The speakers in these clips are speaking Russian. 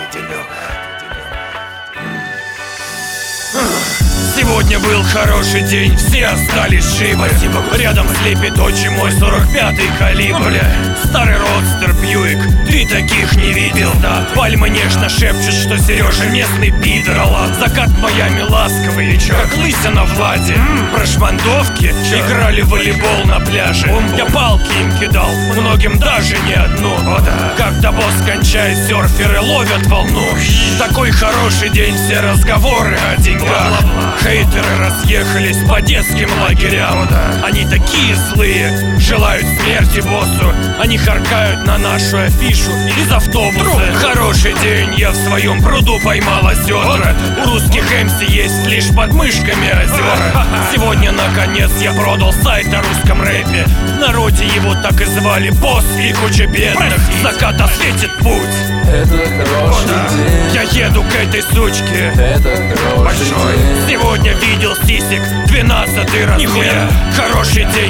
Сегодня был хороший день, все остались живы. Рядом слепит очень мой 45-й калибр. Старый родстер Бьюик, ты таких не видел. Пальмы нежно шепчут, что Сережа местный пидор. Закат в Майами ласковый, как лысина в Ладе. Прошмандовки играли в волейбол на пляже. Я палки им кидал, многим даже не одну. Когда босс кончает, серферы ловят волну. Такой хороший день, все разговоры о деньгах. Хейтеры разъехались по детским лагерям. Они такие злые, желают смерти боссу. Они харкают на нашу афишу из автобуса. Хороший день, я в своем пруду поймал озера. У русских МС есть лишь под мышками озера. Сегодня наконец я продал сайт о русском рэпе. В народе его так и звали босс и куча бедных. Закат осветит путь. Это хороший день. Я еду к этой сучке. Это хороший день. Сегодня видел сисек, 12-й размер. Хороший день.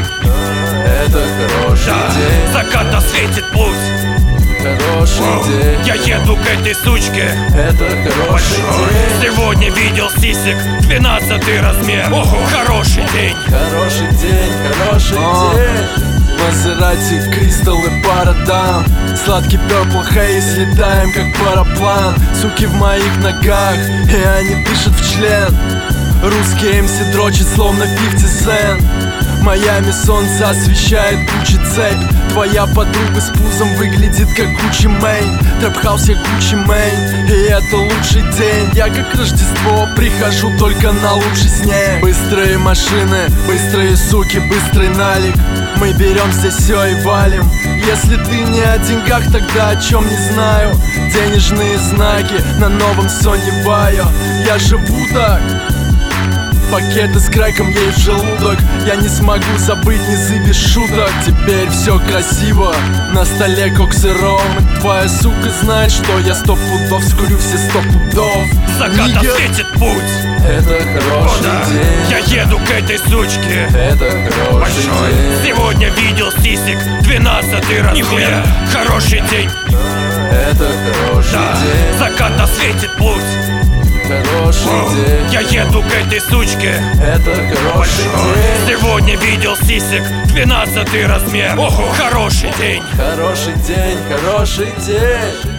Это хороший день. Закат осветит путь. Хороший день. Я еду к этой сучке. Это хороший день. Сегодня видел сисек, 12-й размер. Хороший день. Хороший день, хороший день. Мазерати, Кристалл и Парадам. Сладкий Purple Haze, летаем как параплан. Суки в моих ногах, и они дышат в член. Русский МС дрочит, словно 50 Cent. Майами солнце освещает Гуччи цепь. Твоя подруга с пузом выглядит как Гуччи Мэйн. Трэп-хаус я Гуччи Мэйн, и это лучший день. Я как Рождество прихожу только на лучший снег. Быстрые машины, быстрые суки, быстрый налик. Мы берем здесь все и валим. Если ты не о деньгах, тогда о чем не знаю. Денежные знаки на новом Sony Vaio. Я живу так. Пакеты с креком ей в желудок. Я не смогу забыть низы без шуток. Теперь все красиво, на столе кокс и ром. И твоя сука знает, что я 100 пудов скурю все 100 пудов. Закат осветит путь. Это хороший день. Я еду к этой сучке. Это хороший день. Сегодня видел сисек, 12-й размер. Хороший день. Это хороший день. Закат осветит путь. Хороший день. Я еду к этой сучке. Это хороший день. Сегодня видел сисек, 12-й размер. Хороший день. Хороший день, хороший день.